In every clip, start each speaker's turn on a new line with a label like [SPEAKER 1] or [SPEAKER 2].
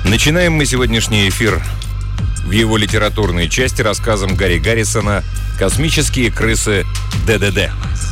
[SPEAKER 1] Начинаем мы сегодняшний эфир в его литературной части рассказом Гарри Гаррисона «Космические крысы ДДД».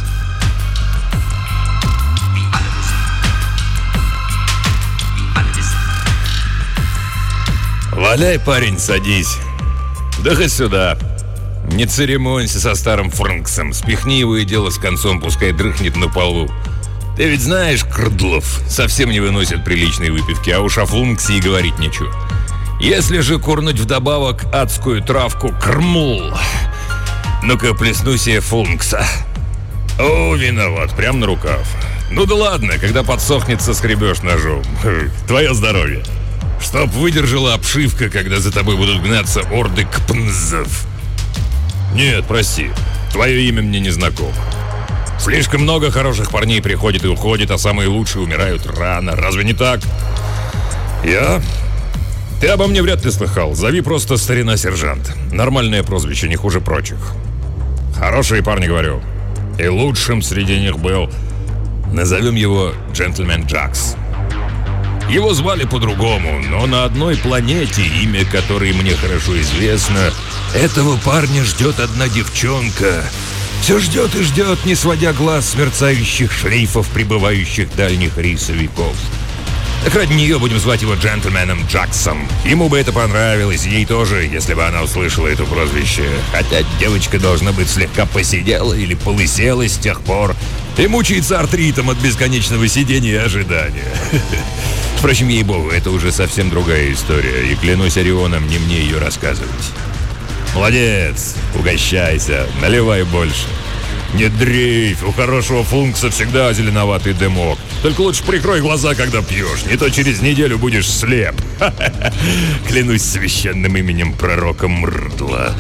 [SPEAKER 1] «Валяй, парень, садись. Да хоть сюда. Не церемонься со старым Фрэнксом. Спихни его и дело с концом, пускай дрыхнет на полу. Ты ведь знаешь, Крдлов совсем не выносит приличной выпивки, а уж о Функсе и говорить нечего. Если же курнуть вдобавок адскую травку Крмул. Ну-ка, плесну себе Функса. О, виноват, прям на рукав. Ну да ладно, когда подсохнет, соскребешь ножом. Твое здоровье. Чтоб выдержала обшивка, когда за тобой будут гнаться орды кпнзов. Нет, прости, твое имя мне не знакомо. Слишком много хороших парней приходит и уходит, а самые лучшие умирают рано. Разве не так? Я? Ты обо мне вряд ли слыхал. Зови просто старина-сержант. Нормальное прозвище, не хуже прочих. Хорошие парни, говорю. И лучшим среди них был... Назовем его Джентльмен Джакс. Его звали по-другому, но на одной планете, имя которой мне хорошо известно, этого парня ждет одна девчонка. Все ждет и ждет, не сводя глаз с мерцающих шлейфов прибывающих дальних рейсовиков. Так ради нее будем звать его Джентльменом Джаксом. Ему бы это понравилось, ей тоже, если бы она услышала это прозвище. Хотя девочка, должна быть, слегка посидела или полысела с тех пор и мучается артритом от бесконечного сидения и ожидания. Впрочем, ей-богу, это уже совсем другая история, и клянусь Орионом, не мне ее рассказывать. Молодец, угощайся, наливай больше. Не дрейфь, у хорошего Функса всегда зеленоватый дымок. Только лучше прикрой глаза, когда пьешь, не то через неделю будешь слеп. Клянусь священным именем пророка Мрдла.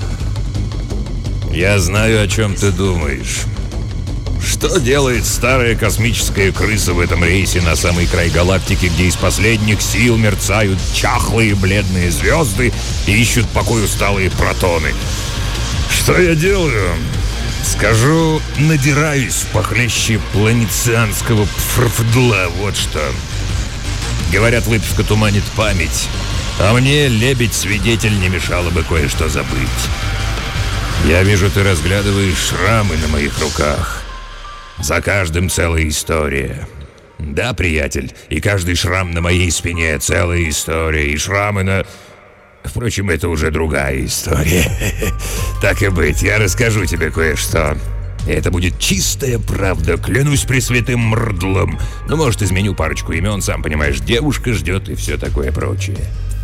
[SPEAKER 1] Я знаю, о чем ты думаешь. Что делает старая космическая крыса в этом рейсе на самый край галактики, где из последних сил мерцают чахлые бледные звезды и ищут покой усталые протоны? Что я делаю? Скажу, надираюсь похлеще планетианского пфрфдла, вот что. Говорят, выпивка туманит память, а мне, лебедь-свидетель, не мешало бы кое-что забыть. Я вижу, ты разглядываешь шрамы на моих руках. За каждым целая история. Да, приятель, и каждый шрам на моей спине целая история, и шрамы на... Впрочем, это уже другая история. Так и быть, я расскажу тебе кое-что. И это будет чистая правда, клянусь пресвятым Мрдлом. Ну, может, изменю парочку имен, сам понимаешь, девушка ждет и все такое прочее.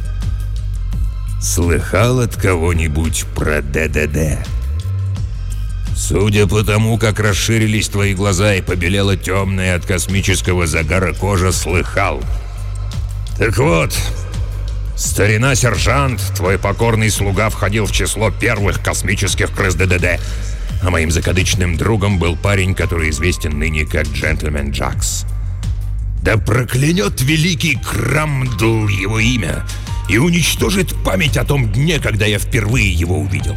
[SPEAKER 1] Слыхал от кого-нибудь про ДДД? Судя по тому, как расширились твои глаза и побелела темная от космического загара кожа, слыхал. Так вот, старина-сержант, твой покорный слуга, входил в число первых космических крыс ДДД, а моим закадычным другом был парень, который известен ныне как Джентльмен Джакс. Да проклянет великий Крамдл его имя и уничтожит память о том дне, когда я впервые его увидел.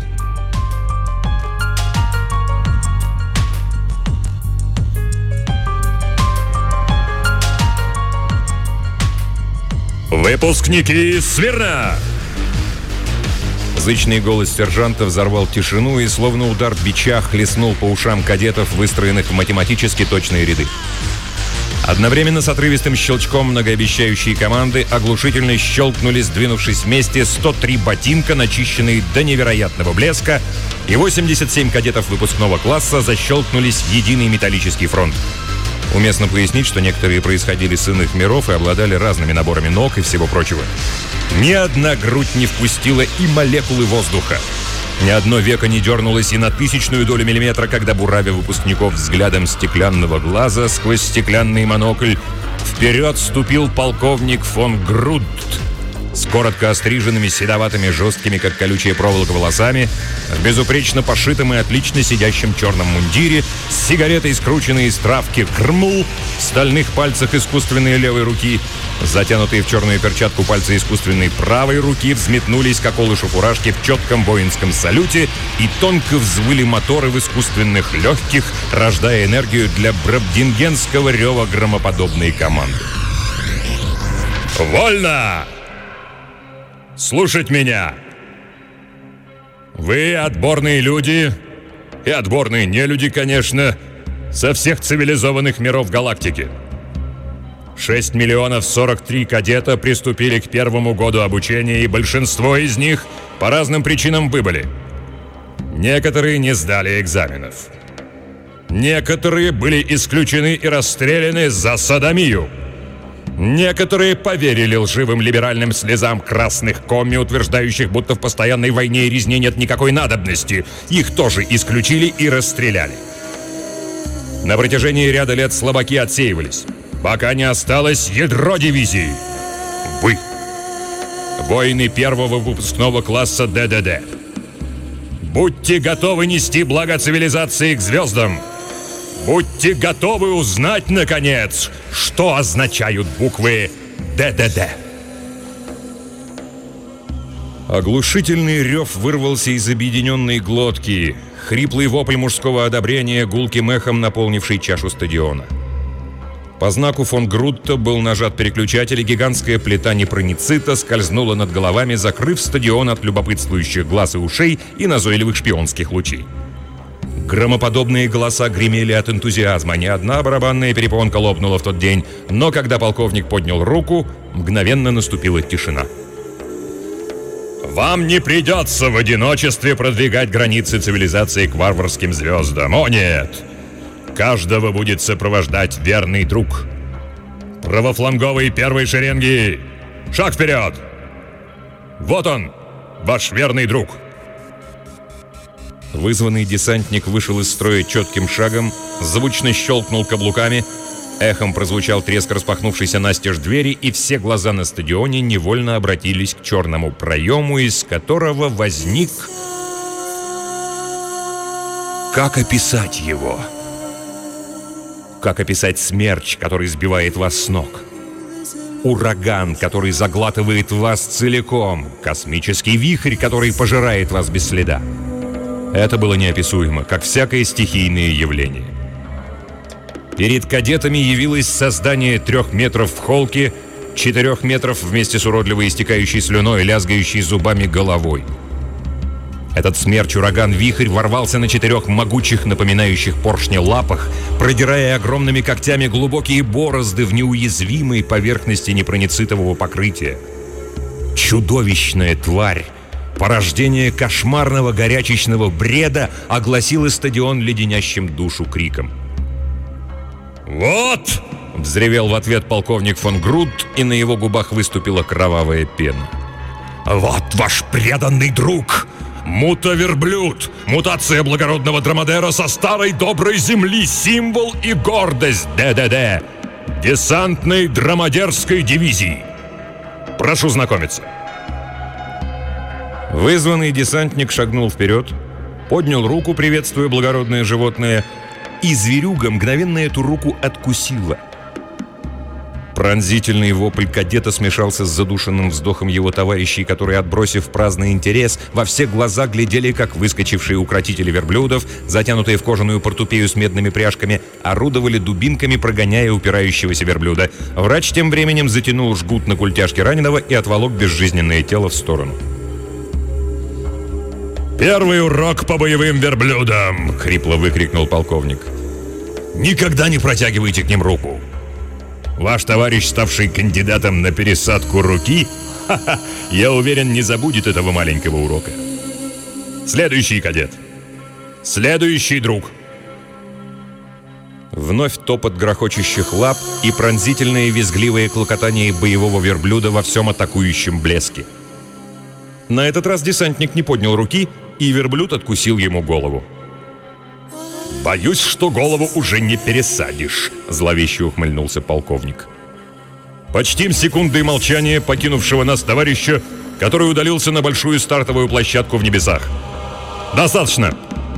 [SPEAKER 1] «Выпускники, смирно!» Зычный голос сержанта взорвал тишину и, словно удар бича, хлестнул по ушам кадетов, выстроенных в математически точные ряды. Одновременно с отрывистым щелчком многообещающие команды оглушительно щелкнули, сдвинувшись вместе, 103 ботинка, начищенные до невероятного блеска, и 87 кадетов выпускного класса защелкнулись в единый металлический фронт. Уместно пояснить, что некоторые происходили с иных миров и обладали разными наборами ног и всего прочего. Ни одна грудь не впустила и молекулы воздуха. Ни одно веко не дернулось и на тысячную долю миллиметра, когда, буравя выпускников взглядом стеклянного глаза сквозь стеклянный монокль, вперед ступил полковник фон Грудт с коротко остриженными, седоватыми, жесткими, как колючая проволока, волосами, в безупречно пошитом и отлично сидящем черном мундире, с сигаретой, скрученной из травки Крмул, в стальных пальцах искусственной левой руки. Затянутые в черную перчатку пальцы искусственной правой руки взметнулись, как олышу фуражки, в четком воинском салюте, и тонко взвыли моторы в искусственных легких, рождая энергию для брабдингенского рева громоподобной команды. «Вольно!» слушать меня! Вы отборные люди, и отборные нелюди, конечно, со всех цивилизованных миров галактики. 6 миллионов 43 кадета приступили к первому году обучения, и большинство из них по разным причинам выбыли. Некоторые не сдали экзаменов. Некоторые были исключены и расстреляны за содомию. Некоторые поверили лживым либеральным слезам красных комми, утверждающих, будто в постоянной войне и резне нет никакой надобности. Их тоже исключили и расстреляли. На протяжении ряда лет слабаки отсеивались, пока не осталось ядро дивизии. Вы. Воины первого выпускного класса ДДД. Будьте готовы нести благо цивилизации к звездам. Будьте готовы узнать, наконец, что означают буквы ДДД. Оглушительный рев вырвался из объединенной глотки. Хриплый вопль мужского одобрения, гулким эхом наполнивший чашу стадиона. По знаку фон Грутта был нажат переключатель, и гигантская плита непроницита скользнула над головами, закрыв стадион от любопытствующих глаз и ушей и назойливых шпионских лучей. Громоподобные голоса гремели от энтузиазма. Ни одна барабанная перепонка лопнула в тот день, но когда полковник поднял руку, мгновенно наступила тишина. «Вам не придется в одиночестве продвигать границы цивилизации к варварским звездам. О нет! Каждого будет сопровождать верный друг. Правофланговые первой шеренги! Шаг вперед! Вот он, ваш верный друг!» Вызванный десантник вышел из строя четким шагом, звучно щелкнул каблуками, эхом прозвучал треск распахнувшейся настежь двери, и все глаза на стадионе невольно обратились к черному проему, из которого возник... Как описать его? Как описать смерч, который сбивает вас с ног? Ураган, который заглатывает вас целиком, космический вихрь, который пожирает вас без следа. Это было неописуемо, как всякое стихийное явление. Перед кадетами явилось создание 3 метров в холке, 4 метров вместе с уродливо истекающей слюной, лязгающей зубами головой. Этот смерч-ураган-вихрь ворвался на 4 могучих, напоминающих поршни лапах, продирая огромными когтями глубокие борозды в неуязвимой поверхности непроницитового покрытия. Чудовищная тварь, порождение кошмарного горячечного бреда, огласило стадион леденящим душу криком. «Вот!» — взревел в ответ полковник фон Грутт, и на его губах выступила кровавая пена. «Вот ваш преданный друг! Мутаверблюд! Мутация благородного драмадера со старой доброй земли! Символ и гордость ДДД! Десантной драмадерской дивизии! Прошу знакомиться!» Вызванный десантник шагнул вперед, поднял руку, приветствуя благородное животное, и зверюга мгновенно эту руку откусила. Пронзительный вопль кадета смешался с задушенным вздохом его товарищей, которые, отбросив праздный интерес, во все глаза глядели, как выскочившие укротители верблюдов, затянутые в кожаную портупею с медными пряжками, орудовали дубинками, прогоняя упирающегося верблюда. Врач тем временем затянул жгут на культяшке раненого и отволок безжизненное тело в сторону. «Первый урок по боевым верблюдам!» — хрипло выкрикнул полковник. «Никогда не протягивайте к ним руку! Ваш товарищ, ставший кандидатом на пересадку руки, я уверен, не забудет этого маленького урока. Следующий кадет! Следующий друг!» Вновь топот грохочущих лап и пронзительное визгливое клокотание боевого верблюда во всем атакующем блеске. На этот раз десантник не поднял руки, и верблюд откусил ему голову. «Боюсь, что голову уже не пересадишь», — зловеще ухмыльнулся полковник. «Почтим секунды молчания покинувшего нас товарища, который удалился на большую стартовую площадку в небесах. Достаточно!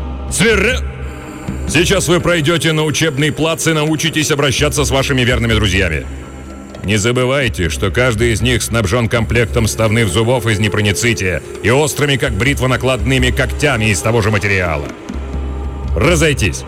[SPEAKER 1] Сейчас вы пройдете на учебный плац и научитесь обращаться с вашими верными друзьями. Не забывайте, что каждый из них снабжен комплектом ставных зубов из непроницития и острыми, как бритва, накладными когтями из того же материала. Разойтись!»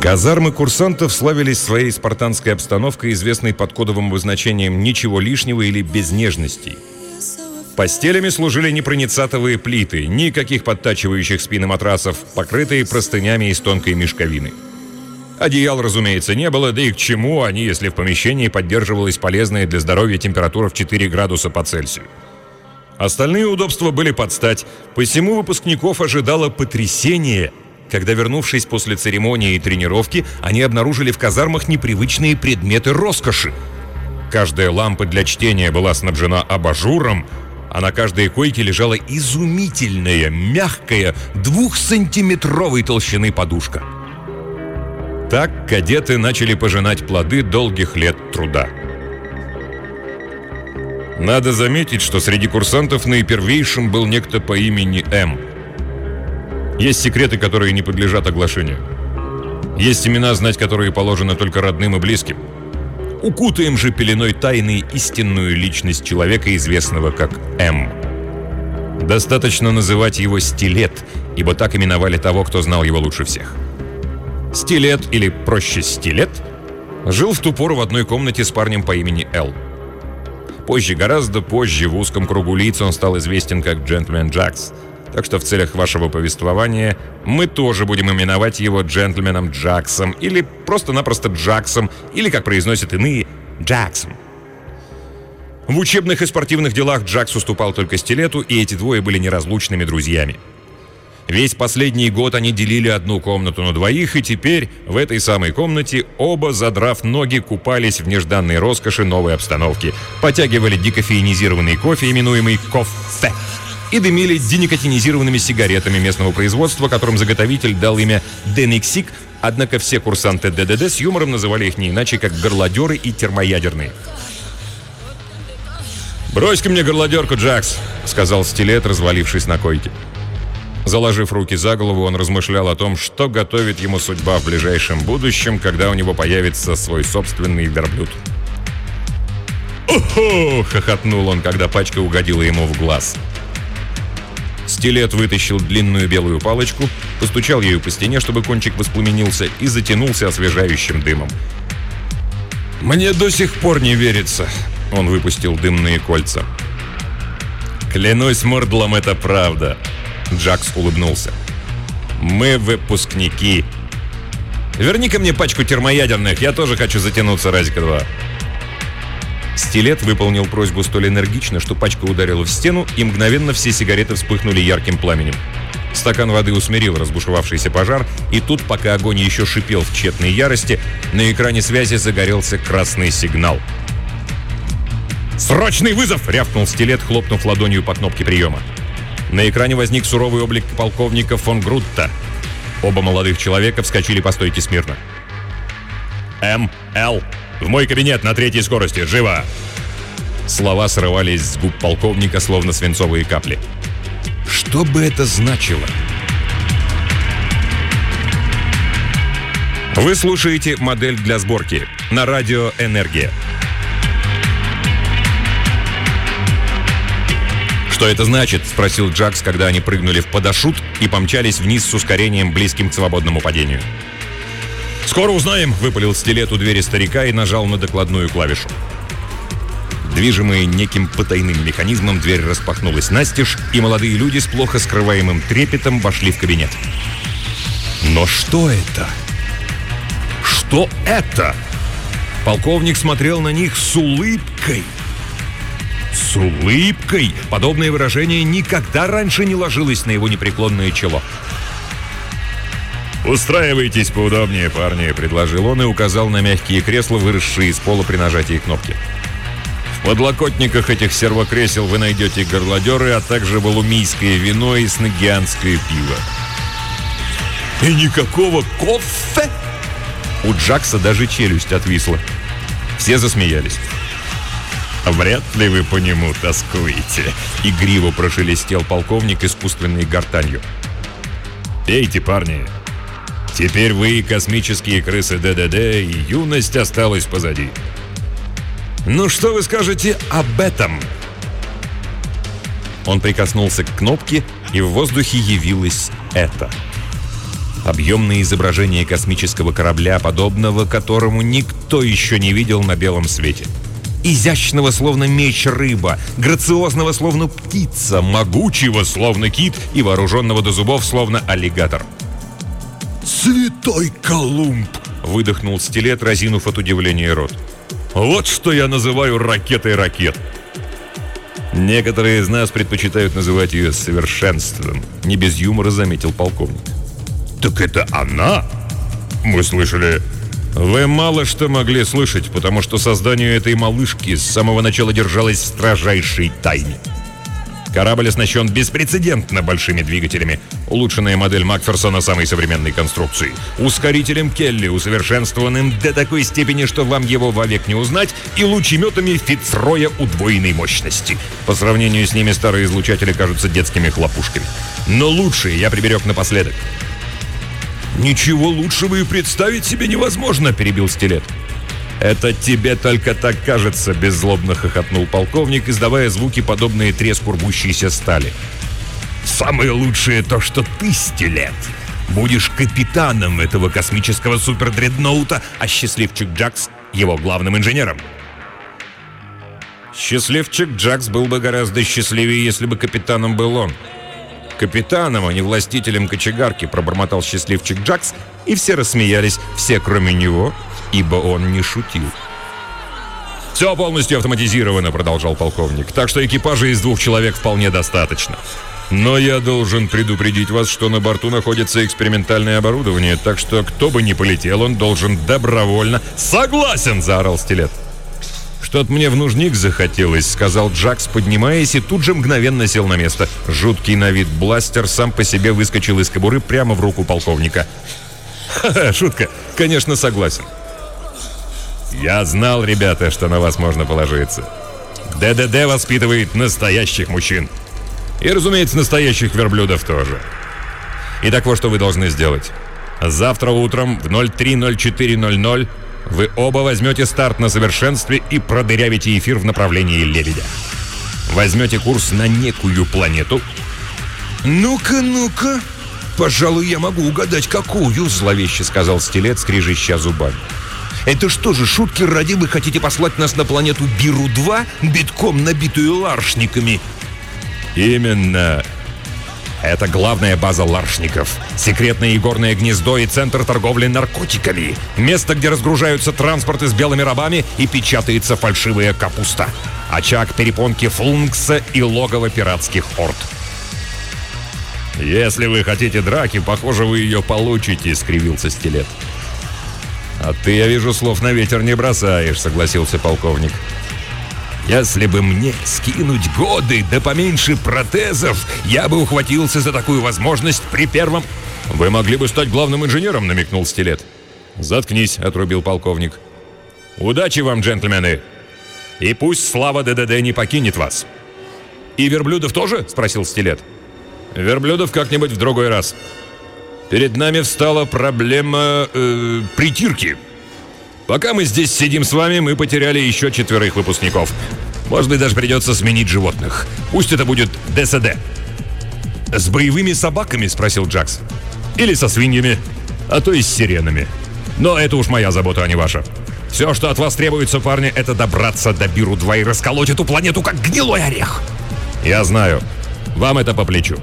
[SPEAKER 1] Казармы курсантов славились своей спартанской обстановкой, известной под кодовым обозначением «ничего лишнего» или «без нежностей». Постелями служили непроницатовые плиты, никаких подтачивающих спины матрасов, покрытые простынями из тонкой мешковины. Одеял, разумеется, не было, да и к чему они, если в помещении поддерживалась полезная для здоровья температура в 4 градуса по Цельсию. Остальные удобства были под стать, посему выпускников ожидало потрясение, когда, вернувшись после церемонии и тренировки, они обнаружили в казармах непривычные предметы роскоши. Каждая лампа для чтения была снабжена абажуром, а на каждой койке лежала изумительная, мягкая, 2-сантиметровой толщины подушка. Так кадеты начали пожинать плоды долгих лет труда. Надо заметить, что среди курсантов наипервейшим был некто по имени М. Есть секреты, которые не подлежат оглашению. Есть имена, знать которые положено только родным и близким. Укутаем же пеленой тайны истинную личность человека, известного как М. Достаточно называть его Стилет, ибо так именовали того, кто знал его лучше всех. Стилет, или проще Стилет, жил в ту пору в одной комнате с парнем по имени Л. Позже, гораздо позже, в узком кругу лиц он стал известен как джентльмен Джакс. Так что в целях вашего повествования мы тоже будем именовать его джентльменом Джаксом, или просто-напросто Джаксом, или, как произносят иные, Джаксом. В учебных и спортивных делах Джакс уступал только Стилету, и эти двое были неразлучными друзьями. Весь последний год они делили одну комнату на двоих, и теперь в этой самой комнате оба, задрав ноги, купались в нежданной роскоши новой обстановки, потягивали декофеинизированный кофе, именуемый кофе, и дымили деникотинизированными сигаретами местного производства, которым заготовитель дал имя Денексик, однако все курсанты ДДД с юмором называли их не иначе, как горлодеры и термоядерные. «Брось-ка мне горлодерку, Джакс», — сказал Стилет, развалившись на койке. Заложив руки за голову, он размышлял о том, что готовит ему судьба в ближайшем будущем, когда у него появится свой собственный верблюд. «О-хо!» — хохотнул он, когда пачка угодила ему в глаз. Стилет вытащил длинную белую палочку, постучал ею по стене, чтобы кончик воспламенился, и затянулся освежающим дымом. «Мне до сих пор не верится», — он выпустил дымные кольца. «Клянусь Мордлом, это правда», — Джакс улыбнулся. «Мы выпускники. Верни-ка мне пачку термоядерных, я тоже хочу затянуться разика-два». Стилет выполнил просьбу столь энергично, что пачка ударила в стену, и мгновенно все сигареты вспыхнули ярким пламенем. Стакан воды усмирил разбушевавшийся пожар, и тут, пока огонь еще шипел в тщетной ярости, на экране связи загорелся красный сигнал. «Срочный вызов!» — рявкнул Стилет, хлопнув ладонью по кнопке приема. На экране возник суровый облик полковника фон Грутта. Оба молодых человека вскочили по стойке смирно. «М.Л. В мой кабинет на 3-й скорости! Живо!» Слова срывались с губ полковника, словно свинцовые капли. Что бы это значило? Вы слушаете «Модель для сборки» на радио «Энергия». «Что это значит?» — спросил Джакс, когда они прыгнули в парашют и помчались вниз с ускорением, близким к свободному падению. «Скоро узнаем», — выпалил Стилет у двери старика и нажал на докладную клавишу. Движимые неким потайным механизмом, дверь распахнулась настежь, и молодые люди с плохо скрываемым трепетом вошли в кабинет. Но что это? Что это? Полковник смотрел на них с улыбкой. С улыбкой! Подобное выражение никогда раньше не ложилось на его непреклонное чело. «Устраивайтесь поудобнее, парни», — предложил он и указал на мягкие кресла, выросшие из пола при нажатии кнопки. В подлокотниках этих сервокресел вы найдете горлодеры, а также валумийское вино и снагианское пиво. И никакого кофе? У Джакса даже челюсть отвисла. Все засмеялись. «Вряд ли вы по нему тоскуете», — игриво прошелестел полковник искусственной гортанью. «Пейте, парни. Теперь вы космические крысы ДДД, и юность осталась позади. Ну что вы скажете об этом?» Он прикоснулся к кнопке, и в воздухе явилось это. Объемное изображение космического корабля, подобного которому никто еще не видел на белом свете. Изящного, словно меч рыба, грациозного, словно птица, могучего, словно кит, и вооруженного до зубов, словно аллигатор. «Святой Колумб!» — выдохнул Стилет, разинув от удивления рот. «Вот что я называю ракетой ракет!» «Некоторые из нас предпочитают называть ее совершенством», — не без юмора заметил полковник. «Так это она?» «Мы слышали...» «Вы мало что могли слышать, потому что создание этой малышки с самого начала держалось в строжайшей тайне. Корабль оснащен беспрецедентно большими двигателями. Улучшенная модель Макферсона самой современной конструкции. Ускорителем Келли, усовершенствованным до такой степени, что вам его вовек не узнать, и лучеметами Фицроя удвоенной мощности. По сравнению с ними старые излучатели кажутся детскими хлопушками. Но лучшие я приберег напоследок». «Ничего лучшего и представить себе невозможно», — перебил Стилет. «Это тебе только так кажется», — беззлобно хохотнул полковник, издавая звуки, подобные треску рвущейся стали. «Самое лучшее то, что ты, Стилет, будешь капитаном этого космического супердредноута, а счастливчик Джакс — его главным инженером». «Счастливчик Джакс был бы гораздо счастливее, если бы капитаном был он». «Капитаном, а не властителем кочегарки», — пробормотал счастливчик Джакс, и все рассмеялись, все кроме него, ибо он не шутил. «Все полностью автоматизировано», — продолжал полковник, «так что экипажа из 2 человек вполне достаточно. Но я должен предупредить вас, что на борту находится экспериментальное оборудование, так что кто бы ни полетел, он должен добровольно...» «Согласен!» — заорал Стилет. «Что-то мне в нужник захотелось», — сказал Джакс, поднимаясь, и тут же мгновенно сел на место. Жуткий на вид бластер сам по себе выскочил из кобуры прямо в руку полковника. «Ха-ха, шутка. Конечно, согласен». «Я знал, ребята, что на вас можно положиться. ДДД воспитывает настоящих мужчин. И, разумеется, настоящих верблюдов тоже. Итак, вот что вы должны сделать. Завтра утром в 03:04:00 вы оба возьмете старт на совершенстве и продырявите эфир в направлении Лебедя. Возьмете курс на некую планету». «Ну-ка, пожалуй, я могу угадать, какую», — зловеще сказал Стилет, скрежеща зубами. «Это что же, шутки ради, вы хотите послать нас на планету Биру-2, битком набитую ларшниками?» «Именно. Это главная база ларшников, секретное игорное гнездо и центр торговли наркотиками, место, где разгружаются транспорты с белыми рабами и печатается фальшивая капуста, очаг перепонки Флункса и логово пиратских орд». «Если вы хотите драки, похоже, вы ее получите», — скривился Стилет. «А ты, я вижу, слов на ветер не бросаешь», — согласился полковник. «Если бы мне скинуть годы, да поменьше протезов, я бы ухватился за такую возможность при первом...» «Вы могли бы стать главным инженером», — намекнул Стилет. «Заткнись», — отрубил полковник. «Удачи вам, джентльмены! И пусть слава ДДД не покинет вас». «И верблюдов тоже?» — спросил Стилет. «Верблюдов как-нибудь в другой раз. Перед нами встала проблема притирки. Пока мы здесь сидим с вами, мы потеряли еще 4 выпускников. Может быть, даже придется сменить животных. Пусть это будет ДСД». «С боевыми собаками?» — спросил Джакс. «Или со свиньями, а то и с сиренами. Но это уж моя забота, а не ваша. Все, что от вас требуется, парни, это добраться до Биру-2 и расколоть эту планету, как гнилой орех». «Я знаю. Вам это по плечу».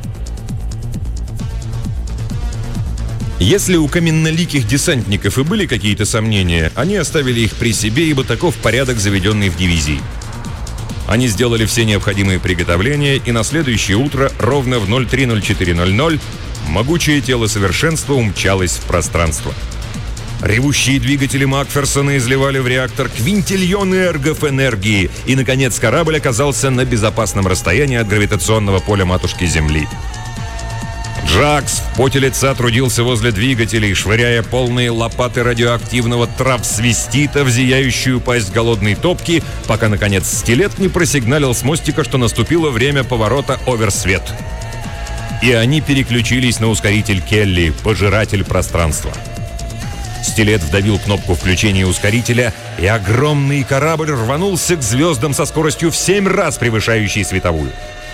[SPEAKER 1] Если у каменноликих десантников и были какие-то сомнения, они оставили их при себе, ибо таков порядок, заведенный в дивизии. Они сделали все необходимые приготовления, и на следующее утро, ровно в 03:04:00, могучее тело совершенства умчалось в пространство. Ревущие двигатели Макферсона изливали в реактор квинтильоны эргов энергии, и, наконец, корабль оказался на безопасном расстоянии от гравитационного поля матушки Земли. Джакс в поте лица трудился возле двигателей, швыряя полные лопаты радиоактивного трапсвистита в зияющую пасть голодной топки, пока, наконец, Стилет не просигналил с мостика, что наступило время поворота оверсвет. И они переключились на ускоритель Келли, пожиратель пространства. Стилет вдавил кнопку включения ускорителя, и огромный корабль рванулся к звездам со скоростью в 7 раз превышающей световую.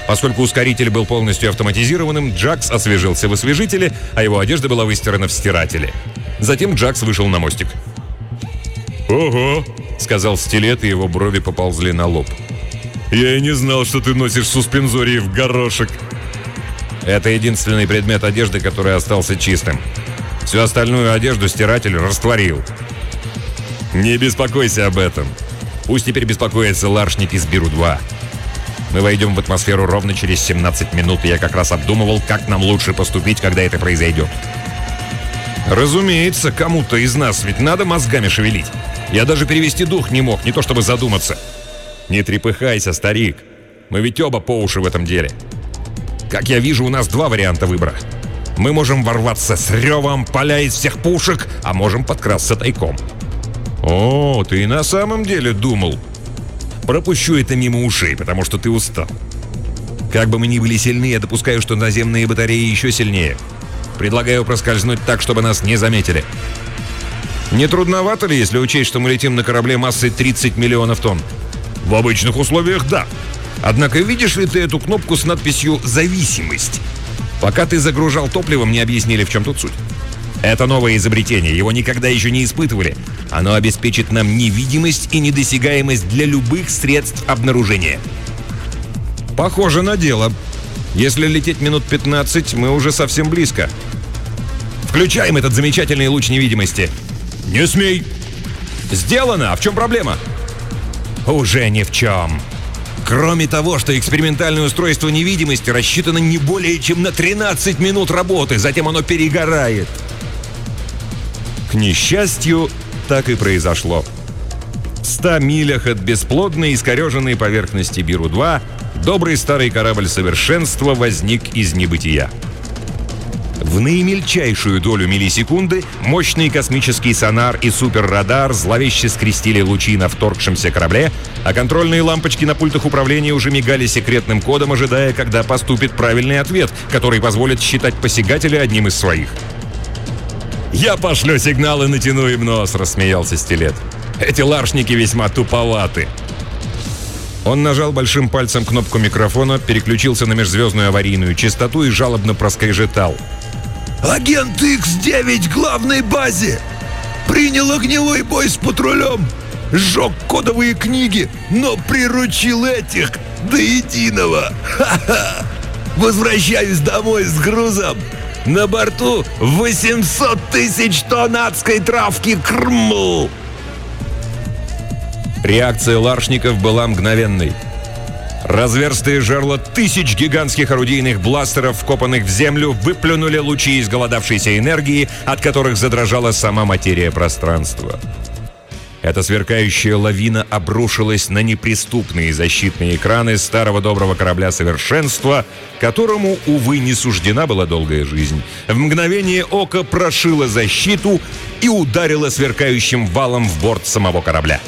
[SPEAKER 1] Поскольку ускоритель был полностью автоматизированным, Джакс освежился в освежителе, а его одежда была выстирана в стирателе. Затем Джакс вышел на мостик. «Ого!» — сказал Стилет, и его брови поползли на лоб. «Я и не знал, что ты носишь суспензории в горошек». Это единственный предмет одежды, который остался чистым. Всю остальную одежду стиратель растворил. Не беспокойся об этом. Пусть теперь беспокоится Ларшник из Биру-2. Мы войдем в атмосферу ровно через 17 минут, и я как раз обдумывал, как нам лучше поступить, когда это произойдет. Разумеется, кому-то из нас ведь надо мозгами шевелить. Я даже перевести дух не мог, не то чтобы задуматься. Не трепыхайся, старик. Мы ведь оба по уши в этом деле. Как я вижу, у нас два варианта выбора. Мы можем ворваться с ревом, поля из всех пушек, а можем подкрасться тайком. О, ты и на самом деле думал. Пропущу это мимо ушей, потому что ты устал. Как бы мы ни были сильны, я допускаю, что наземные батареи еще сильнее. Предлагаю проскользнуть так, чтобы нас не заметили. Не трудновато ли, если учесть, что мы летим на корабле массой 30 миллионов тонн? В обычных условиях да. Однако видишь ли ты эту кнопку с надписью «Зависимость»? Пока ты загружал топливо, мне объяснили, в чем тут суть. Это новое изобретение, его никогда еще не испытывали. Оно обеспечит нам невидимость и недосягаемость для любых средств обнаружения. Похоже на дело. Если лететь минут 15, мы уже совсем близко. Включаем этот замечательный луч невидимости. Не смей! Сделано! А в чем проблема? Уже ни в чем. Кроме того, что экспериментальное устройство невидимости рассчитано не более чем на 13 минут работы, затем оно перегорает. К несчастью, так и произошло. В 100 милях от бесплодной искореженной поверхности Биру-2 добрый старый корабль совершенства возник из небытия. В наимельчайшую долю миллисекунды мощный космический сонар и суперрадар зловеще скрестили лучи на вторгшемся корабле, а контрольные лампочки на пультах управления уже мигали секретным кодом, ожидая, когда поступит правильный ответ, который позволит считать посягателя одним из своих. «Я пошлю сигнал и натяну им нос», — рассмеялся Стилет. «Эти ларшники весьма туповаты». Он нажал большим пальцем кнопку микрофона, переключился на межзвездную аварийную частоту и жалобно проскрежетал.
[SPEAKER 2] «Агент X9 к главной базе! Принял огневой бой с патрулем! Сжег кодовые книги, но приручил этих до единого! Ха-ха! Возвращаюсь домой с грузом! На борту 800 тысяч тонн адской травки Крмл!»
[SPEAKER 1] Реакция ларшников была мгновенной. Разверстые жерла тысяч гигантских орудийных бластеров, вкопанных в землю, выплюнули лучи изголодавшейся энергии, от которых задрожала сама материя пространства. Эта сверкающая лавина обрушилась на неприступные защитные экраны старого доброго корабля совершенства, которому, увы, не суждена была долгая жизнь. В мгновение ока прошила защиту и ударила сверкающим валом в борт самого корабля.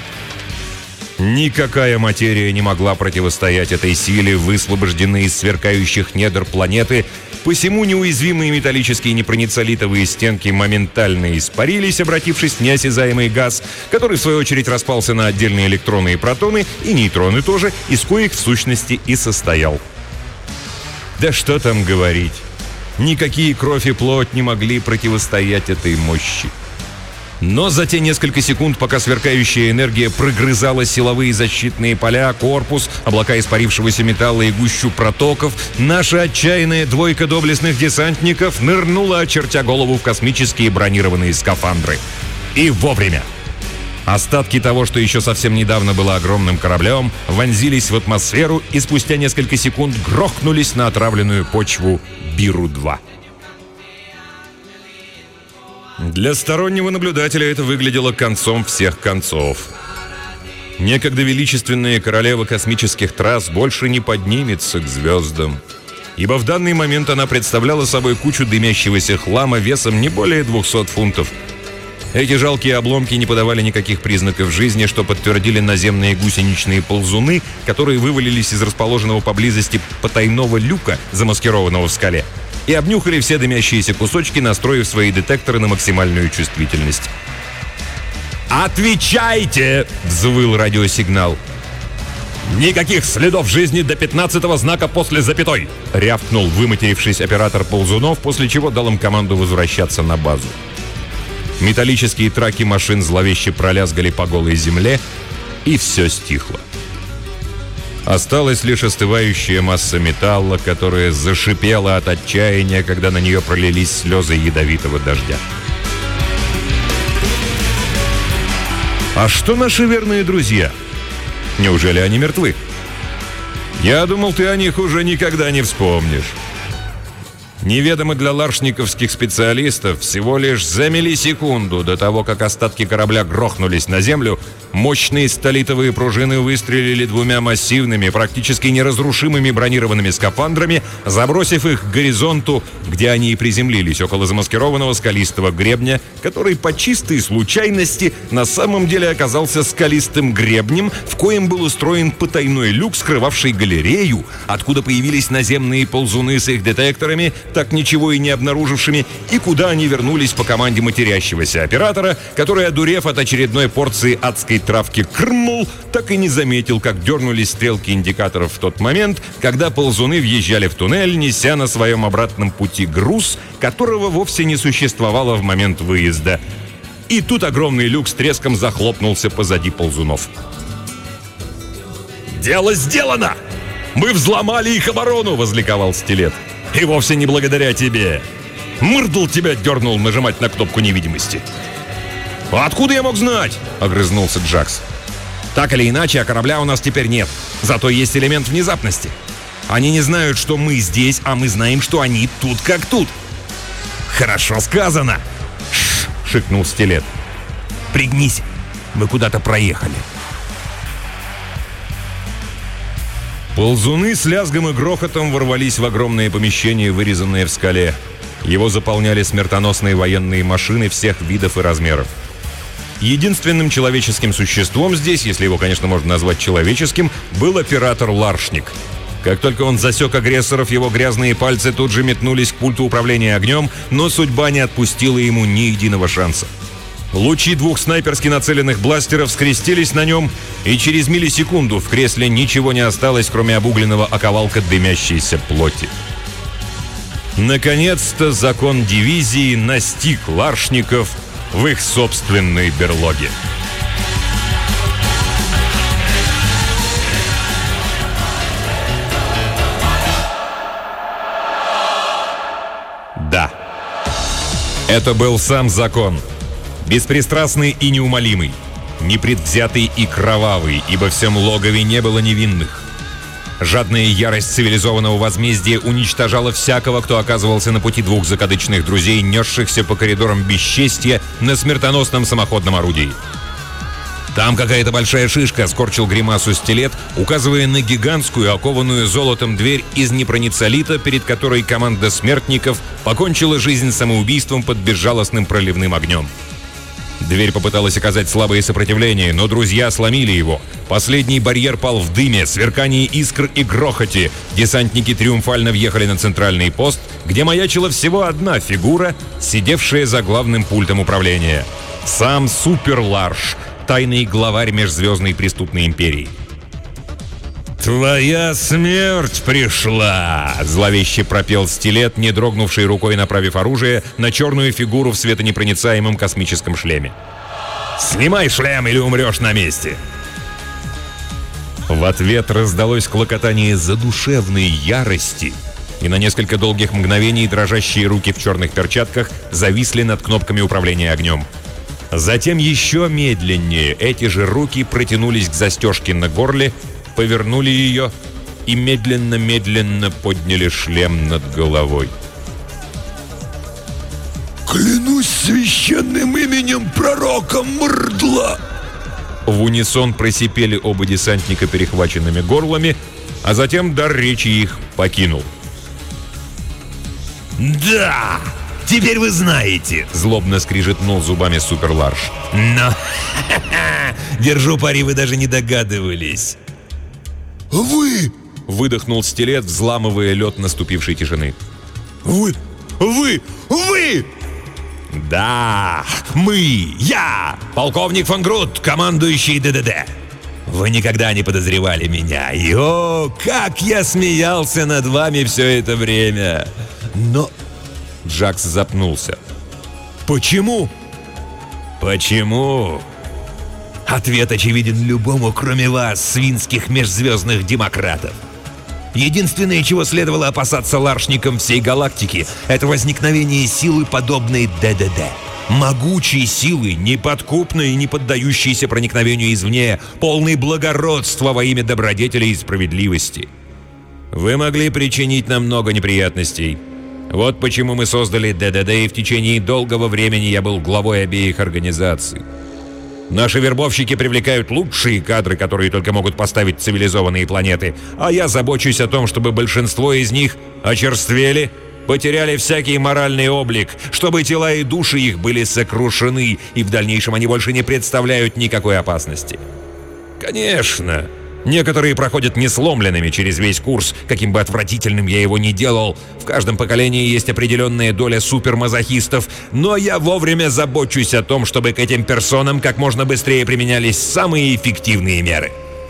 [SPEAKER 1] Никакая материя не могла противостоять этой силе, высвобожденной из сверкающих недр планеты, посему неуязвимые металлические непроницалитовые стенки моментально испарились, обратившись в неосязаемый газ, который в свою очередь распался на отдельные электроны и протоны, и нейтроны тоже, из коих в сущности и состоял. Да что там говорить. Никакие кровь и плоть не могли противостоять этой мощи. Но за те несколько секунд, пока сверкающая энергия прогрызала силовые защитные поля, корпус, облака испарившегося металла и гущу протоков, наша отчаянная двойка доблестных десантников нырнула, очертя голову в космические бронированные скафандры. И вовремя. Остатки того, что еще совсем недавно было огромным кораблем, вонзились в атмосферу и спустя несколько секунд грохнулись на отравленную почву Биру-2. Для стороннего наблюдателя это выглядело концом всех концов. Некогда величественная королева космических трасс больше не поднимется к звездам, ибо в данный момент она представляла собой кучу дымящегося хлама весом не более 200 фунтов. Эти жалкие обломки не подавали никаких признаков жизни, что подтвердили наземные гусеничные ползуны, которые вывалились из расположенного поблизости потайного люка, замаскированного в скале, и обнюхали все дымящиеся кусочки, настроив свои детекторы на максимальную чувствительность. «Отвечайте!» — взвыл радиосигнал. «Никаких следов жизни до 15-го знака после запятой!» — рявкнул выматерившись оператор Ползунов, после чего дал им команду возвращаться на базу. Металлические траки машин зловеще пролязгали по голой земле, и все стихло. Осталась лишь остывающая масса металла, которая зашипела от отчаяния, когда на нее пролились слезы ядовитого дождя. А что наши верные друзья? Неужели они мертвы? Я думал, ты о них уже никогда не вспомнишь. Неведомо для ларшниковских специалистов, всего лишь за миллисекунду до того, как остатки корабля грохнулись на землю, мощные сталитовые пружины выстрелили двумя массивными, практически неразрушимыми бронированными скафандрами, забросив их к горизонту, где они и приземлились, около замаскированного скалистого гребня, который по чистой случайности на самом деле оказался скалистым гребнем, в коем был устроен потайной люк, скрывавший галерею, откуда появились наземные ползуны с их детекторами, так ничего и не обнаружившими, и куда они вернулись по команде матерящегося оператора, который, одурев от очередной порции адской травки крмул, так и не заметил, как дернулись стрелки индикаторов в тот момент, когда ползуны въезжали в туннель, неся на своем обратном пути груз, которого вовсе не существовало в момент выезда. И тут огромный люк с треском захлопнулся позади ползунов. «Дело сделано! Мы взломали их оборону!» — возликовал Стилет. «И вовсе не благодаря тебе. Мырдл тебя дернул нажимать на кнопку невидимости». «А откуда я мог знать?» — огрызнулся Джакс. «Так или иначе, а корабля у нас теперь нет. Зато есть элемент внезапности. Они не знают, что мы здесь, а мы знаем, что они тут как тут». «Хорошо сказано!» — шикнул Стилет. «Пригнись, мы куда-то проехали». Ползуны с лязгом и грохотом ворвались в огромное помещение, вырезанное в скале. Его заполняли смертоносные военные машины всех видов и размеров. Единственным человеческим существом здесь, если его, конечно, можно назвать человеческим, был оператор Ларшник. Как только он засек агрессоров, его грязные пальцы тут же метнулись к пульту управления огнем, но судьба не отпустила ему ни единого шанса. Лучи двух снайперски нацеленных бластеров скрестились на нем, и через миллисекунду в кресле ничего не осталось, кроме обугленного оковалка дымящейся плоти. Наконец-то закон дивизии настиг ларшников в их собственной берлоге. Да, это был сам закон. Беспристрастный и неумолимый, непредвзятый и кровавый, ибо в всем логове не было невинных. Жадная ярость цивилизованного возмездия уничтожала всякого, кто оказывался на пути двух закадычных друзей, несшихся по коридорам бесчестья на смертоносном самоходном орудии. «Там какая-то большая шишка», — скорчил гримасу Стилет, указывая на гигантскую, окованную золотом дверь из непроницолита, перед которой команда смертников покончила жизнь самоубийством под безжалостным проливным огнем. Дверь попыталась оказать слабое сопротивление, но друзья сломили его. Последний барьер пал в дыме, сверкании искр и грохоте. Десантники триумфально въехали на центральный пост, где маячила всего одна фигура, сидевшая за главным пультом управления. Сам Супер Ларш, тайный главарь межзвездной преступной империи. «Твоя смерть пришла!» — зловеще пропел Стилет, не дрогнувший рукой, направив оружие на черную фигуру в светонепроницаемом космическом шлеме. «Снимай шлем, или умрешь на месте!» В ответ раздалось клокотание задушевной ярости, и на несколько долгих мгновений дрожащие руки в черных перчатках зависли над кнопками управления огнем. Затем еще медленнее эти же руки протянулись к застежке на горле, повернули ее и медленно-медленно подняли шлем над головой.
[SPEAKER 2] «Клянусь священным именем пророка Мырдла!»
[SPEAKER 1] В унисон просипели оба десантника перехваченными горлами, а затем дар речи их покинул.
[SPEAKER 3] «Да! Теперь вы знаете!» — злобно скрижетнул зубами Супер Ларш. «Но, держу пари, вы даже не догадывались!»
[SPEAKER 2] «Вы!»
[SPEAKER 1] — выдохнул Стилет, взламывая лед наступившей тишины.
[SPEAKER 2] «Вы!
[SPEAKER 3] «Да, мы, я, полковник фон Грут, командующий ДДД. Вы никогда не подозревали меня. И о, как я смеялся над вами все это время. Но... Джакс запнулся. Почему? Почему? Ответ очевиден любому, кроме вас, свинских межзвездных демократов. Единственное, чего следовало опасаться ларшникам всей галактики, это возникновение силы, подобной ДДД. Могучей силы, неподкупной и не поддающейся проникновению извне, полной благородства во имя добродетели и справедливости. Вы могли причинить нам много неприятностей. Вот почему мы создали ДДД, и в течение долгого времени я был главой обеих организаций. Наши вербовщики привлекают лучшие кадры, которые только могут поставить цивилизованные планеты, а я забочусь о том, чтобы большинство из них очерствели, потеряли всякий моральный облик, чтобы тела и души их были сокрушены, и в дальнейшем они больше не представляют никакой опасности. Конечно, некоторые проходят несломленными через весь курс, каким бы отвратительным я его ни делал. В каждом поколении есть определенная доля супермазохистов, но я вовремя забочусь о том, чтобы к этим персонам как можно быстрее применялись самые эффективные меры.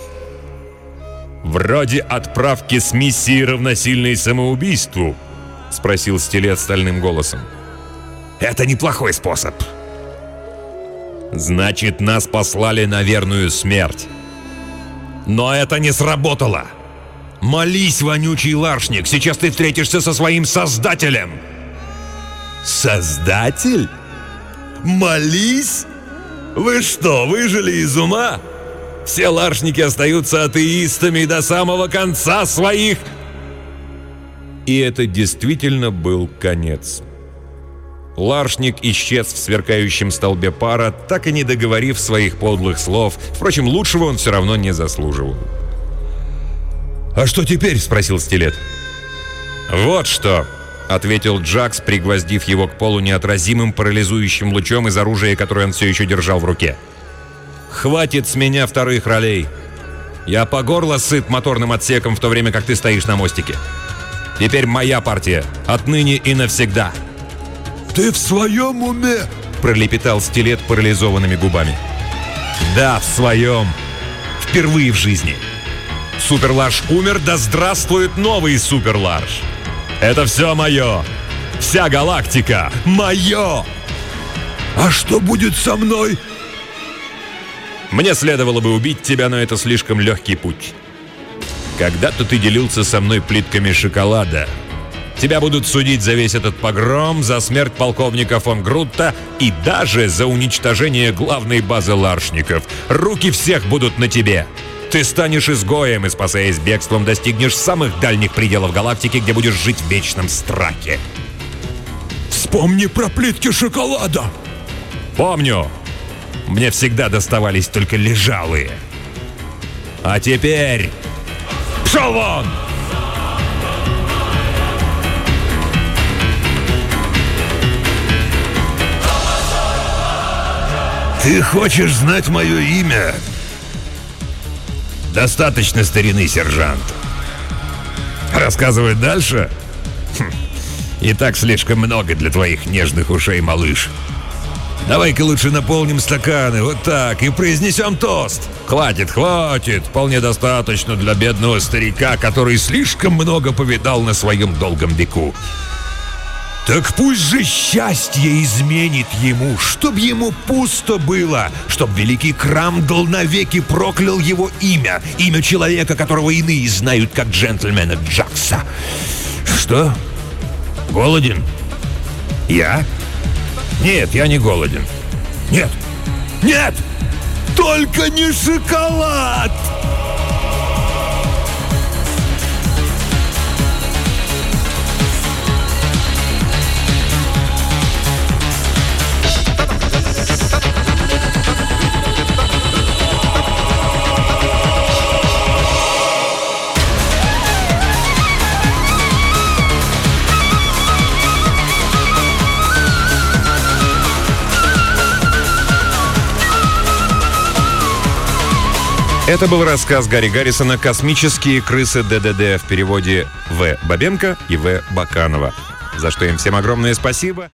[SPEAKER 3] «Вроде отправки с миссией равносильной самоубийству?» — спросил Стилет стальным голосом. «Это неплохой способ». «Значит, нас послали на верную смерть». Но это не сработало. Молись, вонючий ларшник, сейчас ты встретишься со своим создателем. Создатель? Молись? Вы что, выжили из ума? Все ларшники остаются атеистами до самого конца своих... И это действительно был конец. Ларшник исчез в сверкающем столбе пара, так и не договорив своих подлых слов. Впрочем, лучшего он все равно не заслуживал. «А что теперь?» — спросил Стилет. «Вот что!» — ответил Джакс, пригвоздив его к полу неотразимым парализующим лучом из оружия, которое он все еще держал в руке. «Хватит с меня вторых ролей. Я по горло сыт моторным отсеком, в то время как ты стоишь на мостике. Теперь моя партия, отныне и навсегда».
[SPEAKER 2] «Ты в своем уме?»
[SPEAKER 3] — пролепетал Стилет парализованными губами. «Да, в своем. Впервые в жизни. Суперларш умер, да здравствует новый Суперларш. Это все мое. Вся галактика мое!»
[SPEAKER 2] «А что будет со мной?»
[SPEAKER 3] «Мне следовало бы убить тебя, но это слишком легкий путь. Когда-то ты делился со мной плитками шоколада. Тебя будут судить за весь этот погром, за смерть полковника фон Грутта и даже за уничтожение главной базы ларшников. Руки всех будут на тебе. Ты станешь изгоем и, спасаясь бегством, достигнешь самых дальних пределов галактики, где будешь жить в вечном страхе».
[SPEAKER 2] «Вспомни про плитки шоколада!»
[SPEAKER 3] «Помню. Мне всегда доставались только лежалые. А теперь... пшел вон!»
[SPEAKER 2] «Ты хочешь знать мое имя?»
[SPEAKER 3] «Достаточно старины, сержант. Рассказывать дальше? И так слишком много для твоих нежных ушей, малыш. Давай-ка лучше наполним стаканы, вот так, и произнесем тост. Хватит, вполне достаточно для бедного старика, который слишком много повидал на своем долгом веку.
[SPEAKER 2] Так пусть же счастье изменит ему, чтоб ему пусто было, чтоб великий Крамдл навеки проклял его имя человека, которого иные знают как джентльмена Джакса».
[SPEAKER 3] «Что? Голоден? Я? Нет, я не голоден.
[SPEAKER 2] Нет, нет, только не шоколад!»
[SPEAKER 3] Это был рассказ Гарри Гаррисона «Космические крысы ДДД» в переводе В. Бабенко и В. Баканова, за что им всем огромное спасибо.